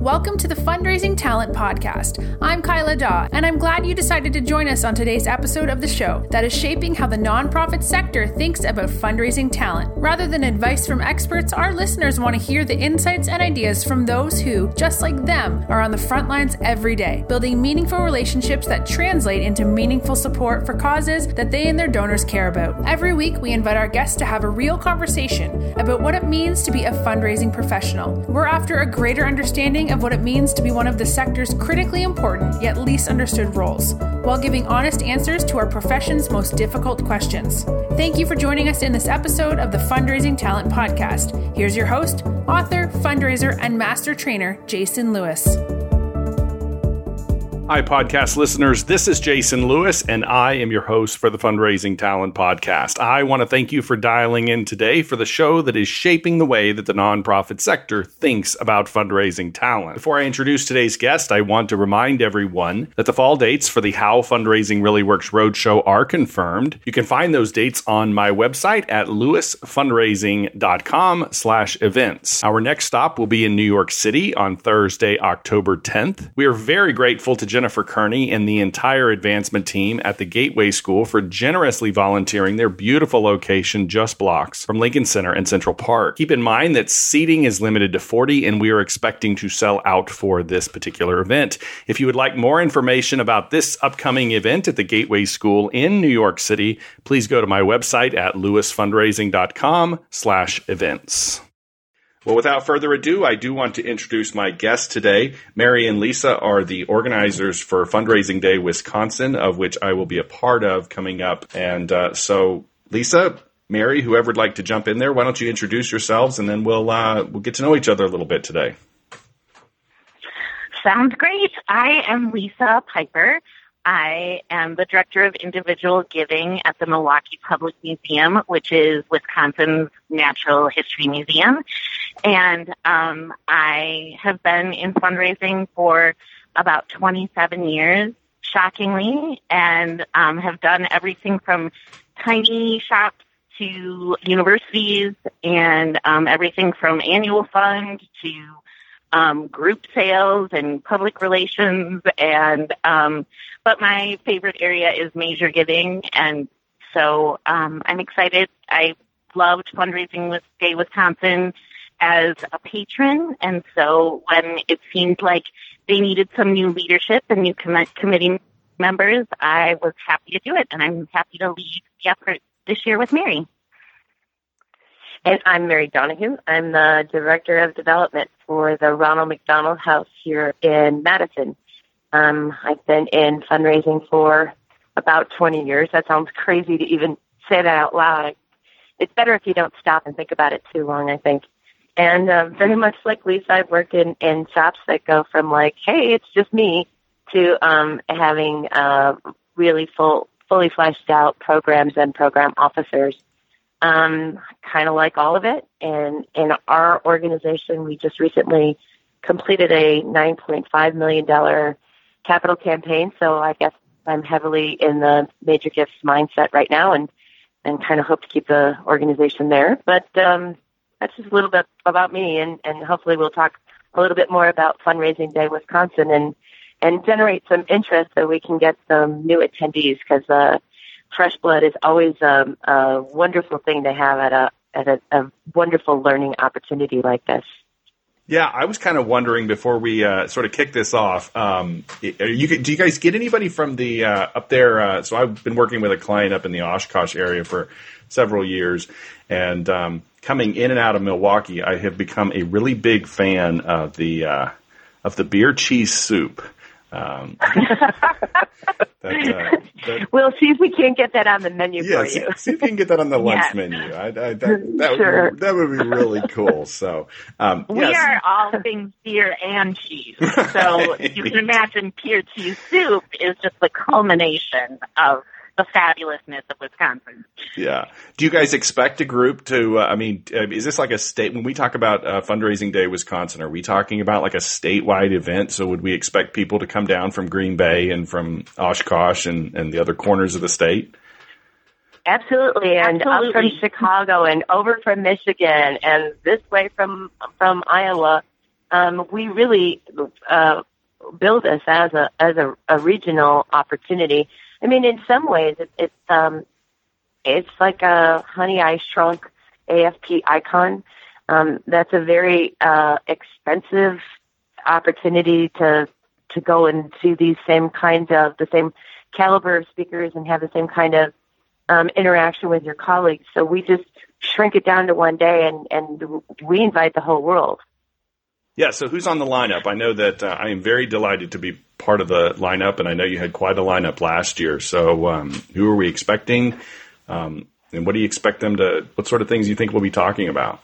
Welcome to the Fundraising Talent Podcast. I'm Kyla Daw, and I'm glad you decided to join us on today's episode of the show that is shaping how the nonprofit sector thinks about fundraising talent. Rather than advice from experts, our listeners want to hear the insights and ideas from those who, just like them, are on the front lines every day, building meaningful relationships that translate into meaningful support for causes that they and their donors care about. Every week, we invite our guests to have a real conversation about what it means to be a fundraising professional. We're after a greater understanding of what it means to be one of the sector's critically important yet least understood roles, while giving honest answers to our profession's most difficult questions. Thank you for joining us in this episode of the Fundraising Talent Podcast. Here's your host, author, fundraiser, and master trainer, Jason Lewis. Hi, podcast listeners. This is Jason Lewis, and I am your host for the Fundraising Talent Podcast. I want to thank you for dialing in today for the show that is shaping the way that the nonprofit sector thinks about fundraising talent. Before I introduce today's guest, I want to remind everyone that the fall dates for the How Fundraising Really Works Roadshow are confirmed. You can find those dates on my website at lewisfundraising.com/events. Our next stop will be in New York City on Thursday, October 10th. We are very grateful to Jennifer Kearney and the entire advancement team at the Gateway School for generously volunteering their beautiful location just blocks from Lincoln Center and Central Park. Keep in mind that seating is limited to 40, and we are expecting to sell out for this particular event. If you would like more information about this upcoming event at the Gateway School in New York City, please go to my website at lewisfundraising.com/events. Well, without further ado, I do want to introduce my guests today. Mary and Lisa are the organizers for Fundraising Day Wisconsin, of which I will be a part of coming up. And so, Lisa, Mary, whoever would like to jump in there, why don't you introduce yourselves, and then we'll get to know each other a little bit today. Sounds great. I am Lisa Piper. I am the Director of Individual Giving at the Milwaukee Public Museum, which is Wisconsin's Natural History Museum. And I have been in fundraising for about 27 years, shockingly, and have done everything from tiny shops to universities and everything from annual fund to group sales and public relations, and but my favorite area is major giving, and so I'm excited. I loved Fundraising Day Wisconsin as a patron, and so when it seemed like they needed some new leadership and new committee members, I was happy to do it, and I'm happy to lead the effort this year with Mary. And I'm Mary Donahue. I'm the Director of Development for the Ronald McDonald House here in Madison. I've been in fundraising for about 20 years. That sounds crazy to even say that out loud. It's better if you don't stop and think about it too long, I think. And very much like Lisa, I've worked in shops that go from like, hey, it's just me, to having really fully fleshed out programs and program officers. Kind of like all of it. And in our organization, we just recently completed a $9.5 million capital campaign. So I guess I'm heavily in the major gifts mindset right now, and kind of hope to keep the organization there. But that's just a little bit about me, and hopefully we'll talk a little bit more about Fundraising Day Wisconsin and generate some interest so we can get some new attendees, because fresh blood is always a wonderful thing to have at a wonderful learning opportunity like this. Yeah, I was kind of wondering before we sort of kick this off, do you guys get anybody from the up there? So I've been working with a client up in the Oshkosh area for several years, and coming in and out of Milwaukee, I have become a really big fan of the beer cheese soup. We'll see if we can't get that on the menu for you. See if you can get that on the lunch menu. That would be really cool. So we are all things beer and cheese. So you can imagine beer cheese soup is just the culmination of the fabulousness of Wisconsin. Yeah. Do you guys expect a group to, is this like a state, when we talk about Fundraising Day Wisconsin, are we talking about like a statewide event? So would we expect people to come down from Green Bay and from Oshkosh and the other corners of the state? Absolutely. And up from Chicago and over from Michigan and this way from Iowa. we really build this as a regional opportunity. I mean, in some ways, it's like a Honey, I Shrunk AFP icon. That's a very expensive opportunity to go and see the same caliber of speakers and have the same kind of interaction with your colleagues. So we just shrink it down to one day, and we invite the whole world. Yeah, so who's on the lineup? I know that I am very delighted to be part of the lineup, and I know you had quite a lineup last year. So who are we expecting, and what do you expect them to, what sort of things you think we'll be talking about?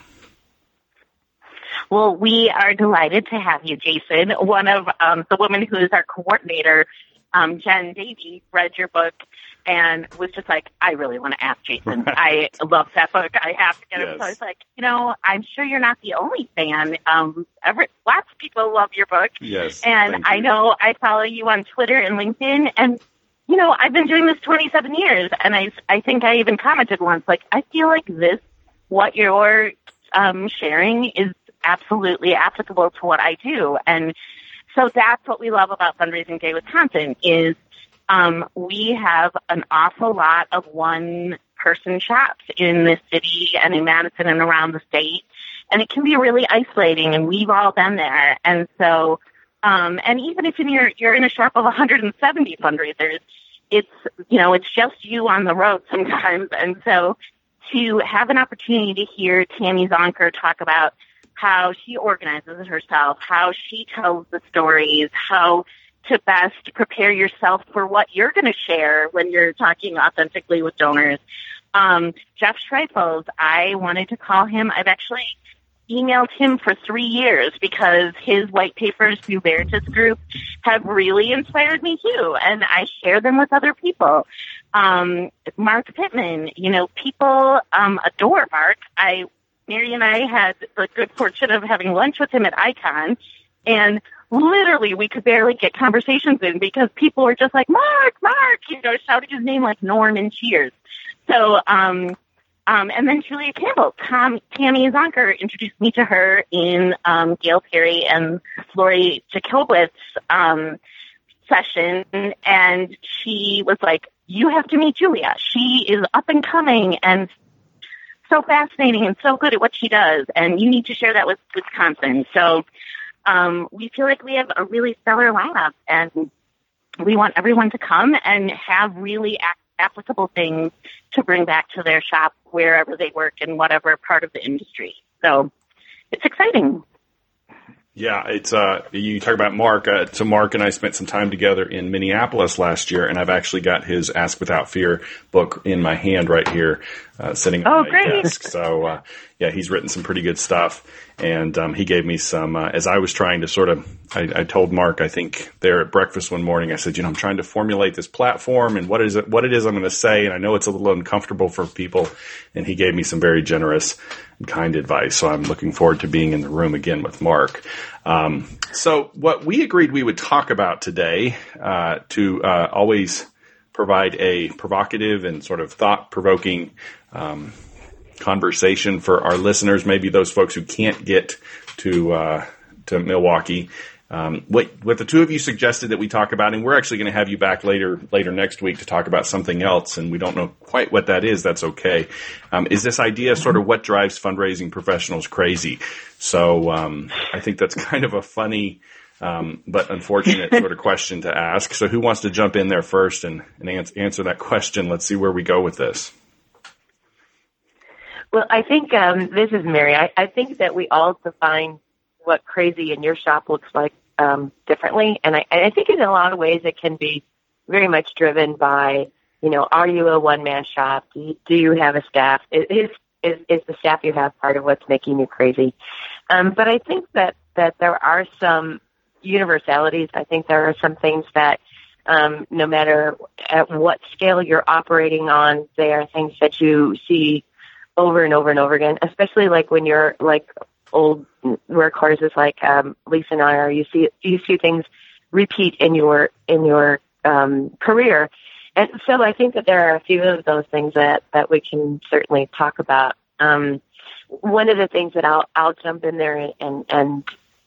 Well, we are delighted to have you, Jason. One of the women who is our coordinator, Jen Davey, read your book and was just like, I really want to ask Jason. I love that book. I have to get it. So I was like, I'm sure you're not the only fan. Lots of people love your book. Yes. And I know I follow you on Twitter and LinkedIn. And, I've been doing this 27 years. And I think I even commented once, like, I feel like what you're sharing is absolutely applicable to what I do. And so that's what we love about Fundraising Day Wisconsin is we have an awful lot of one-person shops in the city and in Madison and around the state, and it can be really isolating, and we've all been there. And so, and even if you're in a shop of 170 fundraisers, it's just you on the road sometimes. And so to have an opportunity to hear Tammy Zonker talk about how she organizes herself, how she tells the stories, how to best prepare yourself for what you're going to share when you're talking authentically with donors. Jeff Schreifels, I wanted to call him. I've actually emailed him for 3 years because his white papers through Veritas Group have really inspired me too, and I share them with other people. Mark Pittman, people adore Mark. Mary and I had the good fortune of having lunch with him at Icon, and literally we could barely get conversations in because people were just like, Mark, shouting his name like Norm in Cheers. So, and then Julia Campbell, Tammy Zonker introduced me to her in Gail Perry and Lori Jacobowitz session, and she was like, you have to meet Julia. She is up and coming and so fascinating and so good at what she does, and you need to share that with Wisconsin. So we feel like we have a really stellar lineup, and we want everyone to come and have really applicable things to bring back to their shop wherever they work in whatever part of the industry. So it's exciting. Yeah, it's you talk about Mark. So Mark and I spent some time together in Minneapolis last year, and I've actually got his Ask Without Fear book in my hand right here, sitting on my desk. So yeah, he's written some pretty good stuff, and he gave me some. As I was trying to I told Mark, I think there at breakfast one morning, I said, I'm trying to formulate this platform and what it is I'm going to say, and I know it's a little uncomfortable for people, and he gave me some very generous and kind advice. So I'm looking forward to being in the room again with Mark. So what we agreed we would talk about today, to always provide a provocative and sort of thought-provoking conversation for our listeners, maybe those folks who can't get to Milwaukee. What the two of you suggested that we talk about, and we're actually going to have you back later next week to talk about something else, and we don't know quite what that is. That's okay. Is this idea sort of what drives fundraising professionals crazy? So I think that's kind of a funny but unfortunate sort of question to ask. So who wants to jump in there first and answer that question? Let's see where we go with this. Well, I think this is Mary. I think that we all define what crazy in your shop looks like differently. And I think in a lot of ways it can be very much driven by, are you a one-man shop? Do you have a staff? Is the staff you have part of what's making you crazy? But I think that there are some universalities. I think there are some things that no matter at what scale you're operating on, they are things that you see over and over and over again, especially like when you're like old workhorses like Lisa and I are. You see things repeat in your career, and so I think that there are a few of those things that we can certainly talk about. One of the things that I'll jump in there and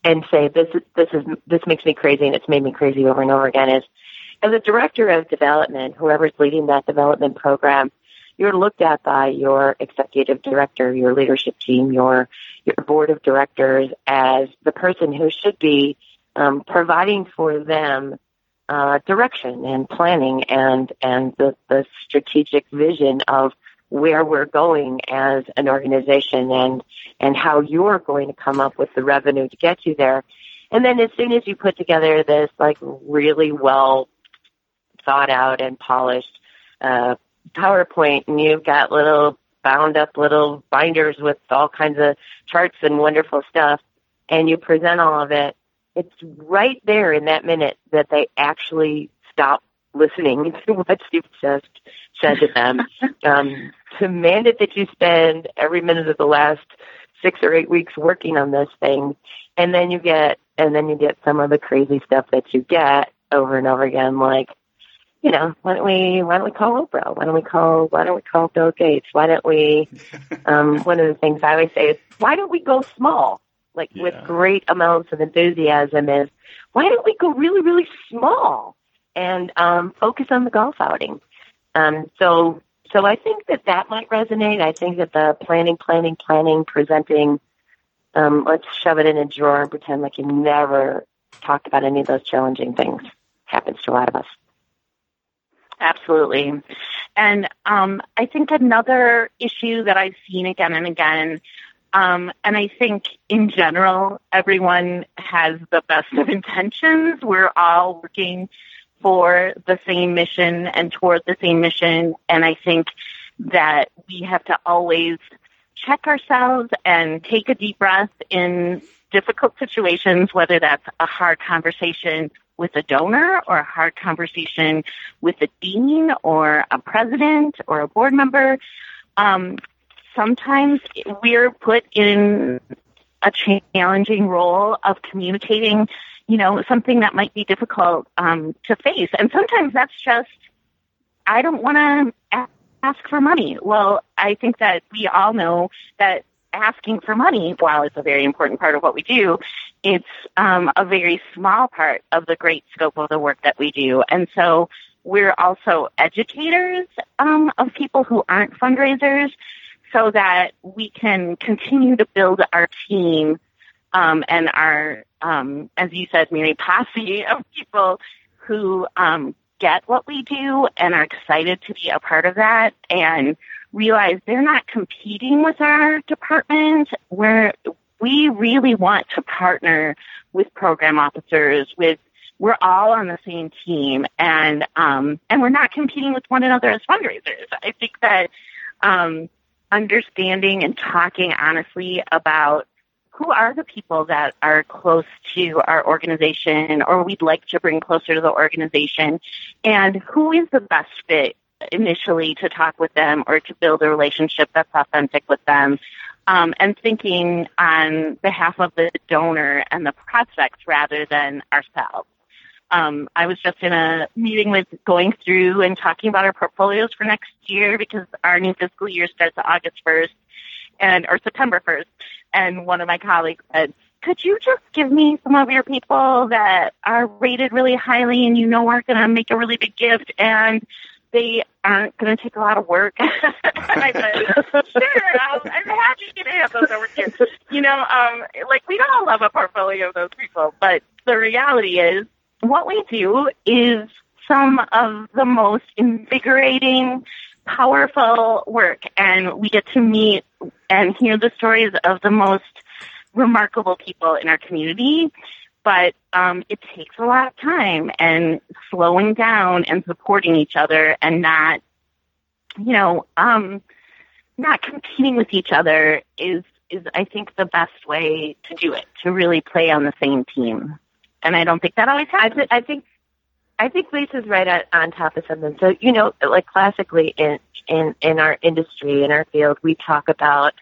and say this makes me crazy, and it's made me crazy over and over again, is as a director of development, whoever's leading that development program, you're looked at by your executive director, your leadership team, your board of directors as the person who should be providing for them direction and planning and the strategic vision of where we're going as an organization and how you're going to come up with the revenue to get you there. And then as soon as you put together this like really well thought out and polished PowerPoint, and you've got little bound up little binders with all kinds of charts and wonderful stuff, and you present all of it, it's right there in that minute that they actually stop listening to what you've just said to them. Demanded that you spend every minute of the last 6 or 8 weeks working on this thing, and then you get some of the crazy stuff that you get over and over again, like, you know, why don't we call Oprah? Why don't we call Bill Gates? Why don't we? One of the things I always say is, why don't we go small? Like with great amounts of enthusiasm, is why don't we go really, really small and focus on the golf outing? So I think that might resonate. I think that the planning, presenting, let's shove it in a drawer and pretend like you never talked about any of those challenging things happens to a lot of us. Absolutely. And I think another issue that I've seen again and again, and I think in general, everyone has the best of intentions. We're all working for the same mission and toward the same mission. And I think that we have to always check ourselves and take a deep breath in difficult situations, whether that's a hard conversation with a donor or a hard conversation with a dean or a president or a board member. Sometimes we're put in a challenging role of communicating, you know, something that might be difficult to face. And sometimes that's just, I don't want to ask for money. Well, I think that we all know that asking for money, while it's a very important part of what we do, it's a very small part of the great scope of the work that we do. And so we're also educators of people who aren't fundraisers, so that we can continue to build our team and our, as you said, Mary, posse of people who get what we do and are excited to be a part of that and realize they're not competing with our department. We really want to partner with program officers. We're all on the same team, and we're not competing with one another as fundraisers. I think that understanding and talking honestly about who are the people that are close to our organization or we'd like to bring closer to the organization, and who is the best fit initially to talk with them or to build a relationship that's authentic with them, and thinking on behalf of the donor and the prospects rather than ourselves. I was just in a meeting with going through and talking about our portfolios for next year, because our new fiscal year starts August 1st or September 1st. And one of my colleagues said, could you just give me some of your people that are rated really highly and you know are going to make a really big gift and they aren't going to take a lot of work? And I said, sure, I'm happy to have those over here. You know, like we don't love a portfolio of those people, but the reality is, what we do is some of the most invigorating, powerful work, and we get to meet and hear the stories of the most remarkable people in our community. But it takes a lot of time and slowing down and supporting each other and not, you know, not competing with each other is I think the best way to do it, to really play on the same team. And I don't think that always happens. I think Lisa's right on top of something. So, you know, like classically in our industry, in our field, we talk about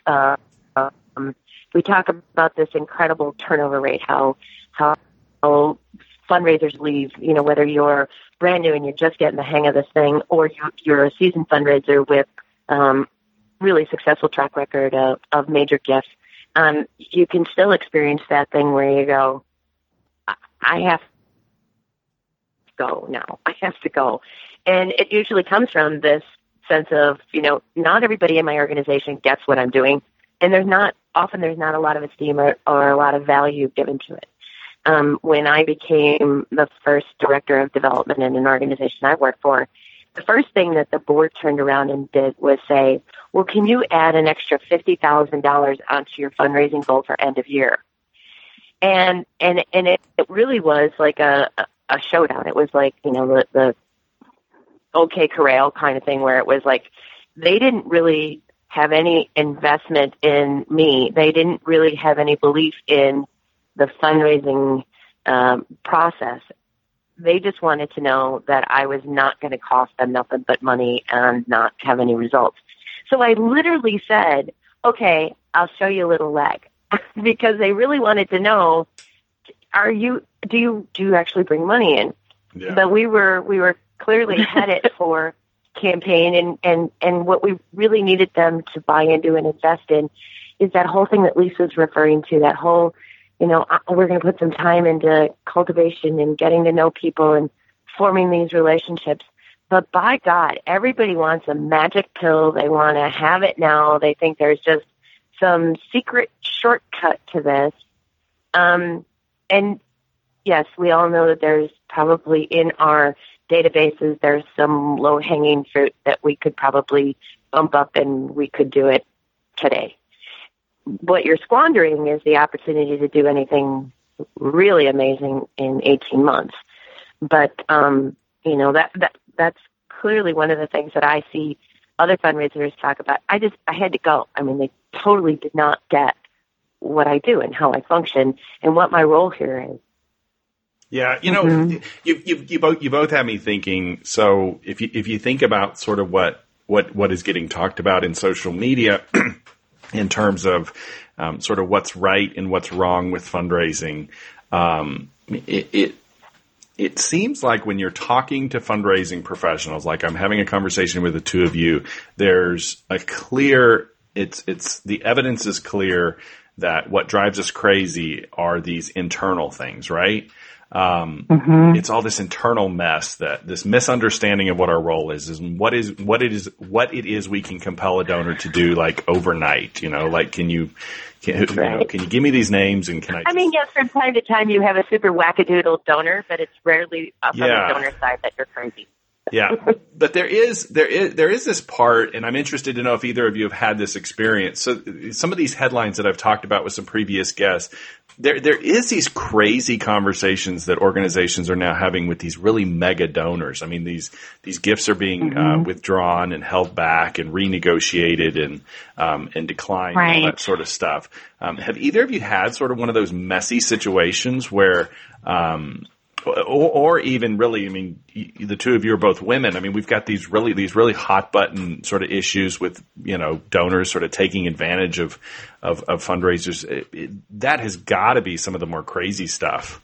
this incredible turnover rate, how fundraisers leave, you know, whether you're brand new and you're just getting the hang of this thing, or you're a seasoned fundraiser with really successful track record of major gifts. you can still experience that thing where you go, I have to go now. I have to go. And it usually comes from this sense of, not everybody in my organization gets what I'm doing. And there's not a lot of esteem or a lot of value given to it. When I became the first director of development in an organization I worked for, the first thing that the board turned around and did was say, well, can you add an extra $50,000 onto your fundraising goal for end of year? And it really was like a showdown. It was like, the OK Corral kind of thing, where it was like they didn't really have any investment in me. They didn't really have any belief in the fundraising process. They just wanted to know that I was not going to cost them nothing but money and not have any results. So I literally said, okay, I'll show you a little leg, because they really wanted to know, do you actually bring money in? Yeah. But we were clearly headed for campaign, and what we really needed them to buy into and invest in is that whole thing that Lisa's referring to, that whole, we're going to put some time into cultivation and getting to know people and forming these relationships. But by God, everybody wants a magic pill. They want to have it now. They think there's just some secret shortcut to this. And yes, we all know that there's probably in our databases, there's some low-hanging fruit that we could probably bump up and we could do it today. What you're squandering is the opportunity to do anything really amazing in 18 months. But, that's clearly one of the things that I see other fundraisers talk about. I had to go. I mean, they totally did not get what I do and how I function and what my role here is. Yeah, you both have me thinking. So if you think about sort of what is getting talked about in social media in terms of sort of what's right and what's wrong with fundraising, it seems like when you're talking to fundraising professionals, like I'm having a conversation with the two of you, there's a clear, the evidence is clear that what drives us crazy are these internal things, right? It's all this internal mess, that this misunderstanding of what our role is and what it is we can compel a donor to do, like overnight, like can you give me these names and can I? I mean, yes, from time to time you have a super wackadoodle donor, but it's rarely up on the donor side that you're crazy. Yeah, but there is this part, and I'm interested to know if either of you have had this experience. So some of these headlines that I've talked about with some previous guests, there is these crazy conversations that organizations are now having with these really mega donors. I mean, these gifts are being withdrawn and held back and renegotiated and declined, right, and all that sort of stuff. Have either of you had sort of one of those messy situations where or even really, I mean, the two of you are both women. I mean, we've got these really hot button sort of issues with, donors sort of taking advantage of fundraisers. That has got to be some of the more crazy stuff.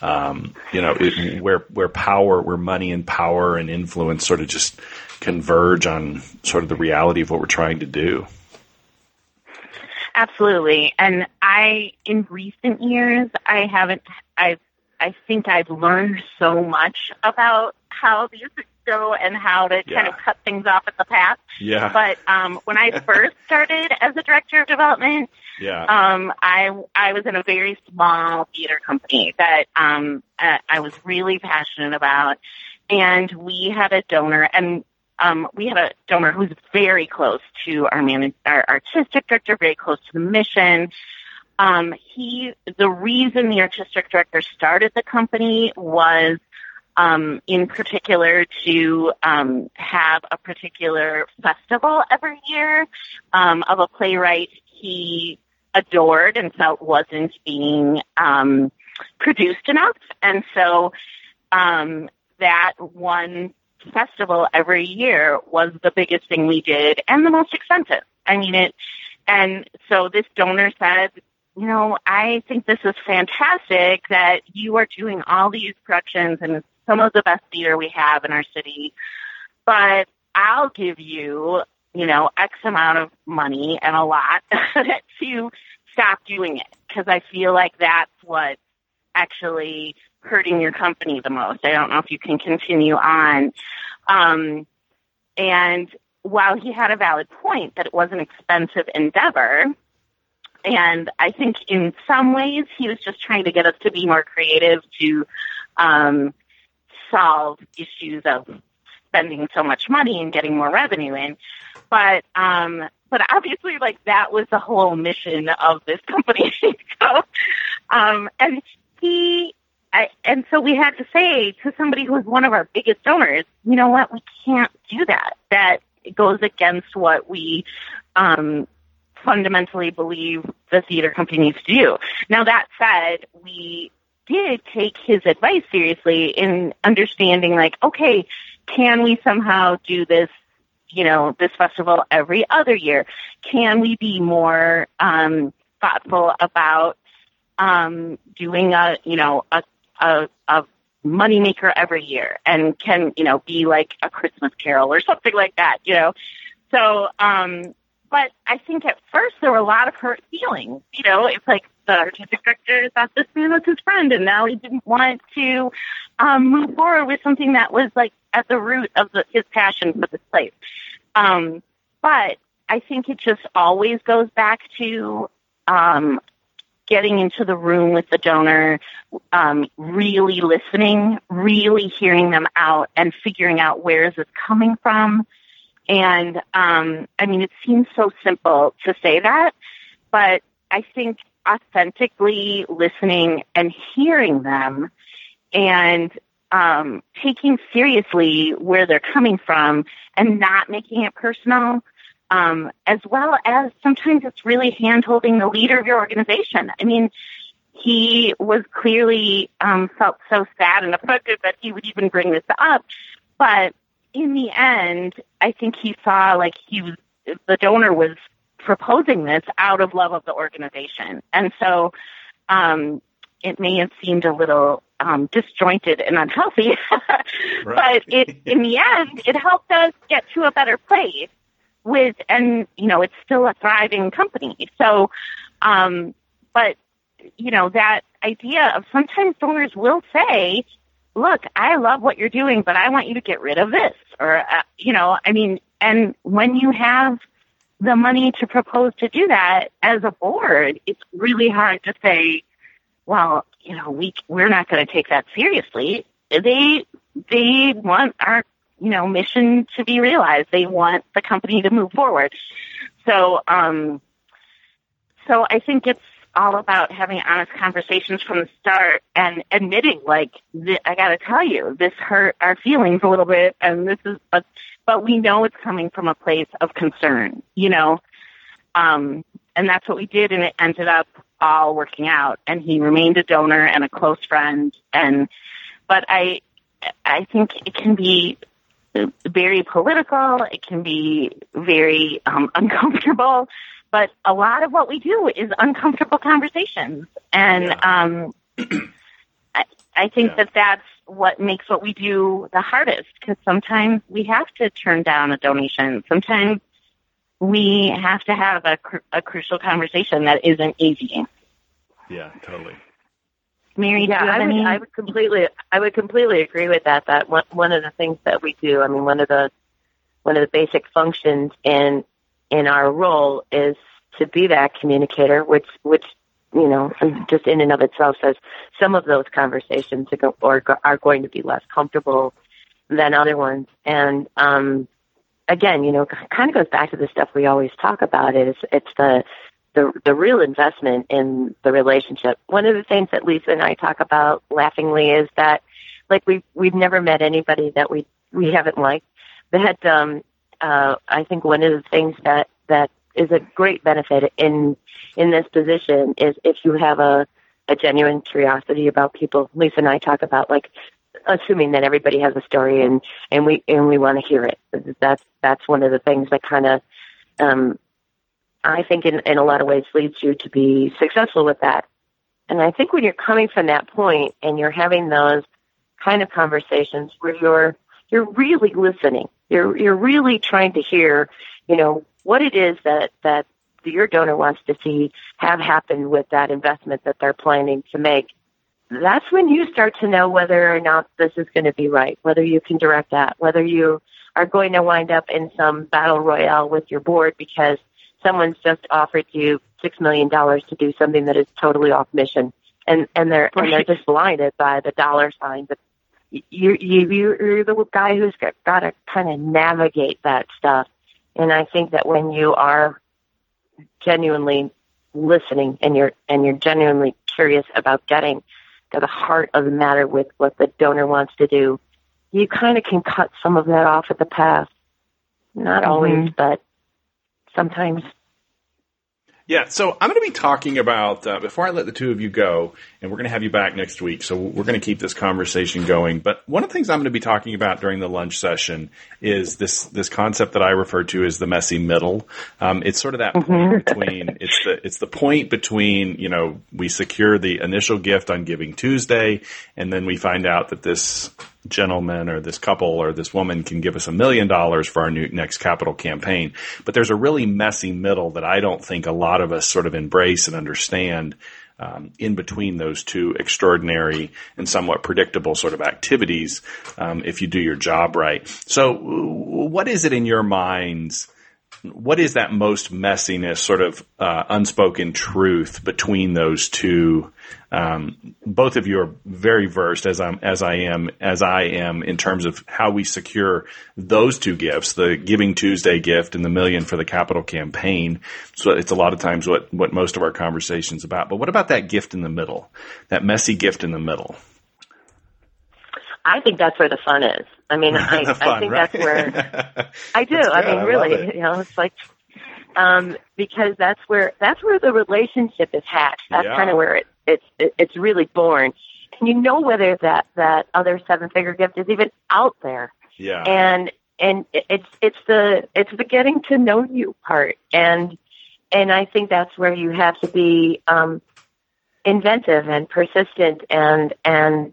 Where money and power and influence sort of just converge on sort of the reality of what we're trying to do. Absolutely. And in recent years, I think I've learned so much about how these go and how to kind of cut things off at the pass. Yeah. But when I first started as a director of development, I was in a very small theater company that I was really passionate about, and we had a donor, who's very close to our artistic director, very close to the mission. The reason the artistic director started the company was, in particular to, have a particular festival every year, of a playwright he adored and felt wasn't being, produced enough. And so, that one festival every year was the biggest thing we did and the most expensive. I mean, and so this donor said, I think this is fantastic that you are doing all these productions and it's some of the best theater we have in our city, but I'll give you, X amount of money and a lot to stop doing it, because I feel like that's what's actually hurting your company the most. I don't know if you can continue on. And while he had a valid point that it was an expensive endeavor, and I think in some ways he was just trying to get us to be more creative to solve issues of spending so much money and getting more revenue in. But obviously, like, that was the whole mission of this company. And so we had to say to somebody who was one of our biggest donors, you know what, we can't do that. That goes against what we fundamentally believe the theater company needs to do. Now, that said, we did take his advice seriously in understanding, like, okay, can we somehow do this, this festival every other year? Can we be more thoughtful about doing a moneymaker every year, and can, be like a Christmas Carol or something like that, So, but I think at first there were a lot of hurt feelings. It's like the artistic director thought this man was his friend, and now he didn't want to move forward with something that was like at the root of his passion for this place. But I think it just always goes back to getting into the room with the donor, really listening, really hearing them out, and figuring out where is this coming from. And, it seems so simple to say that, but I think authentically listening and hearing them and taking seriously where they're coming from and not making it personal, as well as sometimes it's really hand-holding the leader of your organization. He was clearly felt so sad and affected that he would even bring this up, but in the end, I think he saw the donor was proposing this out of love of the organization. And so it may have seemed a little disjointed and unhealthy, but in the end, it helped us get to a better place it's still a thriving company. So, but, that idea of sometimes donors will say, look, I love what you're doing, but I want you to get rid of this. Or, and when you have the money to propose to do that as a board, it's really hard to say, well, we're not going to take that seriously. They want our, mission to be realized. They want the company to move forward. So I think it's all about having honest conversations from the start and admitting, I got to tell you, this hurt our feelings a little bit, and but we know it's coming from a place of concern, and that's what we did, and it ended up all working out, and he remained a donor and a close friend, but I think it can be very political, it can be very uncomfortable, but a lot of what we do is uncomfortable conversations. And I think that's what makes what we do the hardest, because sometimes we have to turn down a donation. Sometimes we have to have a crucial conversation that isn't easy. Yeah, totally. Mary, do you have any? I would completely agree with that. That one of the things that we do, one of the basic functions in our role is to be that communicator, which just in and of itself says some of those conversations are going to be less comfortable than other ones. And again, kind of goes back to the stuff we always talk about. It's the real investment in the relationship. One of the things that Lisa and I talk about laughingly is that, we've never met anybody that we haven't liked. That I think one of the things that is a great benefit in this position is if you have a genuine curiosity about people. Lisa and I talk about assuming that everybody has a story and we want to hear it. That's one of the things that kind of I think in a lot of ways leads you to be successful with that. And I think when you're coming from that point and you're having those kind of conversations where you're really listening, you're really trying to hear, what it is that your donor wants to see have happen with that investment that they're planning to make, that's when you start to know whether or not this is going to be right, whether you can direct that, whether you are going to wind up in some battle royale with your board because someone's just offered you $6 million to do something that is totally off mission, and they're just blinded by the dollar sign. But you're the guy who's got to kind of navigate that stuff. And I think that when you are genuinely listening and you're genuinely curious about getting to the heart of the matter with what the donor wants to do, you kind of can cut some of that off at the pass. Not always, but sometimes. Yeah, so I'm going to be talking about, before I let the two of you go, and we're going to have you back next week, so we're going to keep this conversation going. But one of the things I'm going to be talking about during the lunch session is this concept that I refer to as the messy middle. It's sort of that point between, it's the point between, you know, we secure the initial gift on Giving Tuesday, and then we find out that this gentleman or this couple or this woman can give us $1 million for our next capital campaign. But there's a really messy middle that I don't think a lot of us sort of embrace and understand in between those two extraordinary and somewhat predictable sort of activities if you do your job right. So what is it in your minds? What is that most messiness, sort of unspoken truth between those two? Both of you are very versed, as I am, in terms of how we secure those two gifts: the Giving Tuesday gift and the $1 million for the capital campaign. So it's a lot of times what most of our conversation's about. But what about that gift in the middle, that messy gift in the middle? I think that's where the fun is. I mean, I think right? That's where I do. I mean, really, you know, it's like, because that's where the relationship is hatched. That's kind of where it's really born. And you know whether that other 7-figure gift is even out there. Yeah. And it's the getting to know you part. And I think that's where you have to be, inventive and persistent and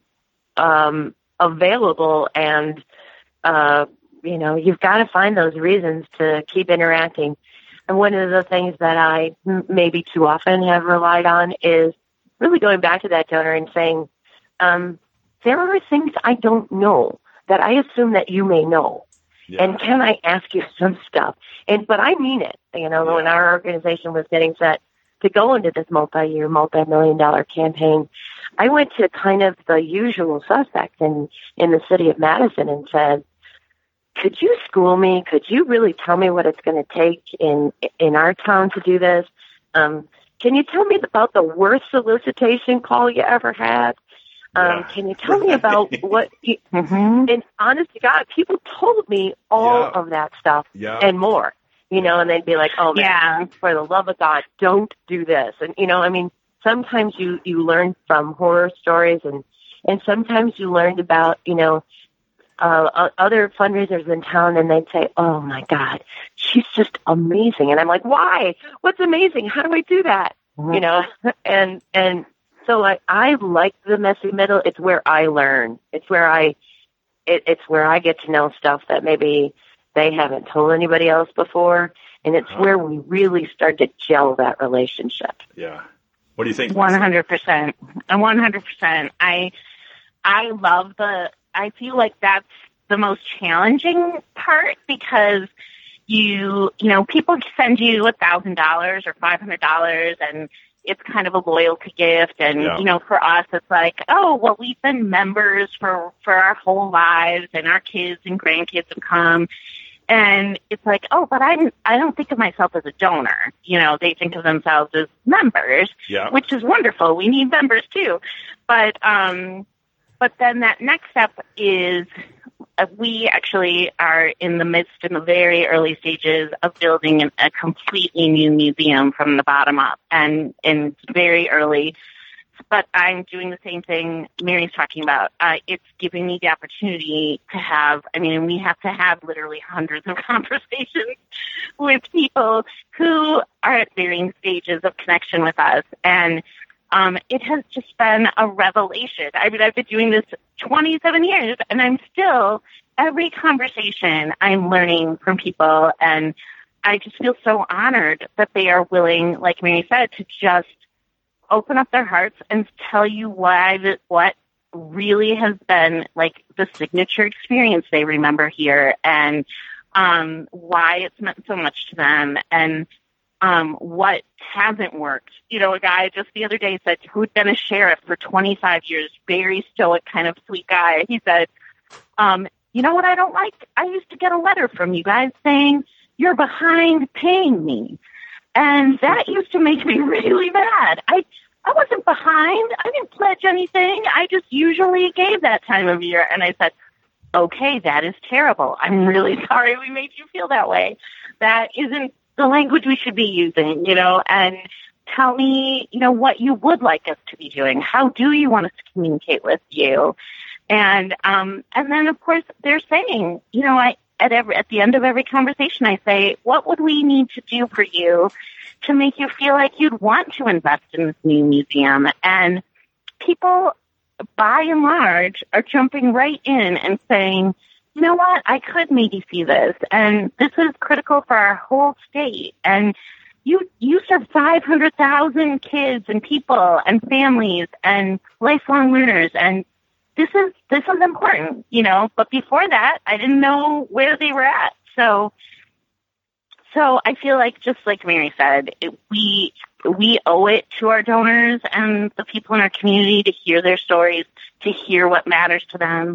available, and you know, you've got to find those reasons to keep interacting. And one of the things that I maybe too often have relied on is really going back to that donor and saying, there are things I don't know that I assume that you may know. Yeah. And can I ask you some stuff? But I mean it. You know, when our organization was getting set to go into this multi-year, multi-million-dollar campaign, I went to kind of the usual suspects in the city of Madison and said, could you school me? Could you really tell me what it's going to take in our town to do this? Can you tell me about the worst solicitation call you ever had? Can you tell me about what you, and honest to God, people told me all of that stuff and more, you know, and they'd be like, oh man, for the love of God, don't do this. And, you know, I mean, sometimes you learn from horror stories and sometimes you learned about, you know, other fundraisers in town, and they'd say, oh my God, she's just amazing. And I'm like, why? What's amazing? How do I do that? You know, and so I like the messy middle. It's where I learn. It's where I get to know stuff that maybe they haven't told anybody else before. And it's where we really start to gel that relationship. Yeah. What do you think? 100%. 100%. I love I feel like that's the most challenging part, because you know, people send you $1,000 or $500 and it's kind of a loyalty gift. And, you know, for us, it's like, oh, well, we've been members for our whole lives, and our kids and grandkids have come. And it's like, oh, but I don't think of myself as a donor. You know, they think of themselves as members, which is wonderful. We need members too. But then that next step is we actually are in the very early stages of building a completely new museum from the bottom up, and it's very early. But I'm doing the same thing Mary's talking about. It's giving me the opportunity to have, we have to have literally hundreds of conversations with people who are at varying stages of connection with us. And it has just been a revelation. I've been doing this 27 years, and I'm still, every conversation I'm learning from people, and I just feel so honored that they are willing, like Mary said, to just open up their hearts and tell you what really has been like the signature experience they remember here, and why it's meant so much to them, and what hasn't worked. You know, a guy just the other day said, who'd been a sheriff for 25 years, very stoic, kind of sweet guy. He said, you know what I don't like? I used to get a letter from you guys saying, you're behind paying me. And that used to make me really mad. I wasn't behind. I didn't pledge anything. I just usually gave that time of year. And I said, okay, that is terrible. I'm really sorry we made you feel that way. That isn't the language we should be using, you know, and tell me, you know, what you would like us to be doing. How do you want us to communicate with you? And then of course they're saying, you know, at the end of every conversation, I say, what would we need to do for you to make you feel like you'd want to invest in this new museum? And people, by and large, are jumping right in and saying, you know what, I could maybe see this, and this is critical for our whole state. And you serve 500,000 kids and people and families and lifelong learners, and this is important, you know. But before that, I didn't know where they were at. So I feel like, just like Mary said, we owe it to our donors and the people in our community to hear their stories, to hear what matters to them,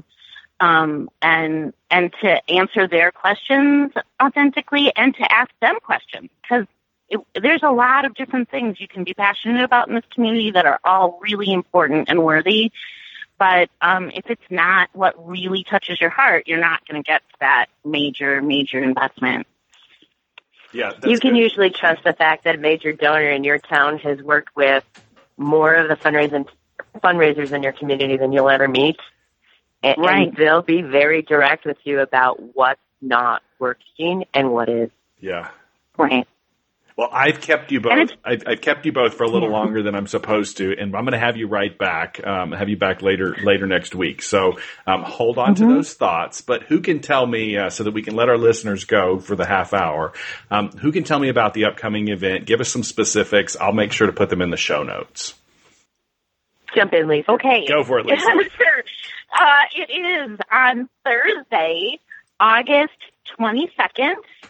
and to answer their questions authentically, and to ask them questions, because there's a lot of different things you can be passionate about in this community that are all really important and worthy. But if it's not what really touches your heart, you're not going to get to that major investment. Yeah, you can usually trust the fact that a major donor in your town has worked with more of the fundraisers in your community than you'll ever meet. And, right. And they'll be very direct with you about what's not working and what is. Yeah. Right. Well, I've kept you both. I've kept you both for a little longer than I'm supposed to, and I'm going to have you right back. Have you back later next week. So hold on to those thoughts. But who can tell me, so that we can let our listeners go for the half hour? Who can tell me about the upcoming event? Give us some specifics. I'll make sure to put them in the show notes. Jump in, Lisa. Okay, go for it, Lisa. Sure. It is on Thursday, August 22nd.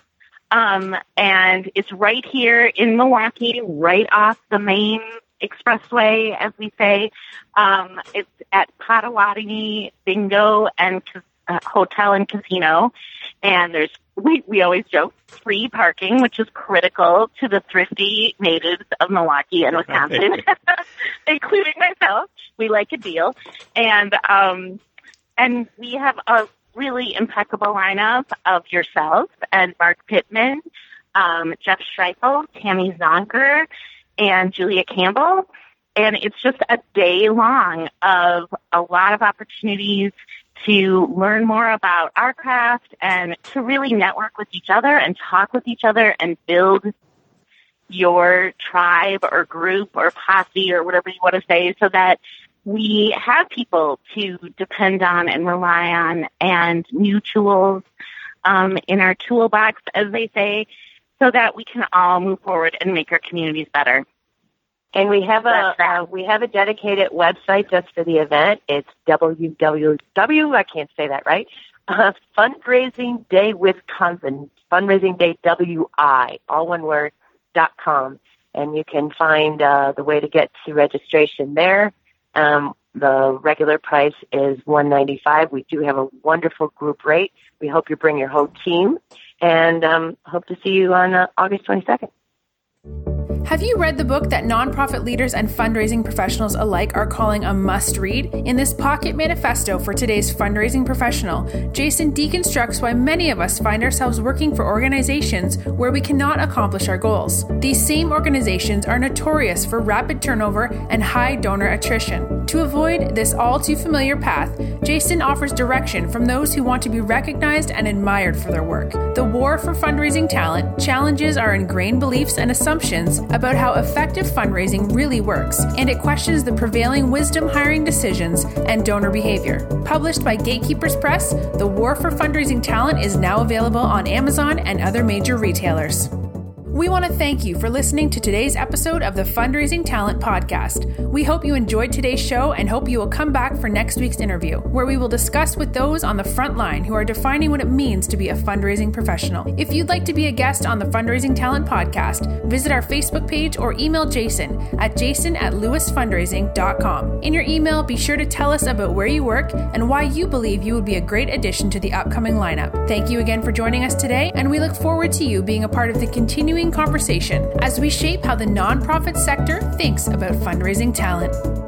And it's right here in Milwaukee, right off the main expressway, as we say. It's at Potawatomi Bingo and Hotel and Casino. And there's, we always joke, free parking, which is critical to the thrifty natives of Milwaukee and Wisconsin, including myself. We like a deal. And we have a really impeccable lineup of yourself and Mark Pittman, Jeff Schreifel, Tammy Zonker, and Julia Campbell. And it's just a day long of a lot of opportunities to learn more about our craft and to really network with each other and talk with each other and build your tribe or group or posse or whatever you want to say, so that we have people to depend on and rely on, and new tools in our toolbox, as they say, so that we can all move forward and make our communities better. And we have a dedicated website just for the event. It's www. I can't say that right. Fundraising Day Wisconsin. Fundraising Day WI, all one word, .com. And you can find the way to get to registration there. The regular price is $195. We do have a wonderful group rate. We hope you bring your whole team, and hope to see you on August 22nd. Have you read the book that nonprofit leaders and fundraising professionals alike are calling a must-read? In this pocket manifesto for today's fundraising professional, Jason deconstructs why many of us find ourselves working for organizations where we cannot accomplish our goals. These same organizations are notorious for rapid turnover and high donor attrition. To avoid this all too familiar path, Jason offers direction from those who want to be recognized and admired for their work. The war for fundraising talent challenges our ingrained beliefs and assumptions about how effective fundraising really works, and it questions the prevailing wisdom hiring decisions and donor behavior. Published by Gatekeepers Press, The War for Fundraising Talent is now available on Amazon and other major retailers. We want to thank you for listening to today's episode of the Fundraising Talent Podcast. We hope you enjoyed today's show and hope you will come back for next week's interview, where we will discuss with those on the front line who are defining what it means to be a fundraising professional. If you'd like to be a guest on the Fundraising Talent Podcast, visit our Facebook page or email Jason at jason@lewisfundraising.com. In your email, be sure to tell us about where you work and why you believe you would be a great addition to the upcoming lineup. Thank you again for joining us today, and we look forward to you being a part of the continuing conversation as we shape how the nonprofit sector thinks about fundraising talent.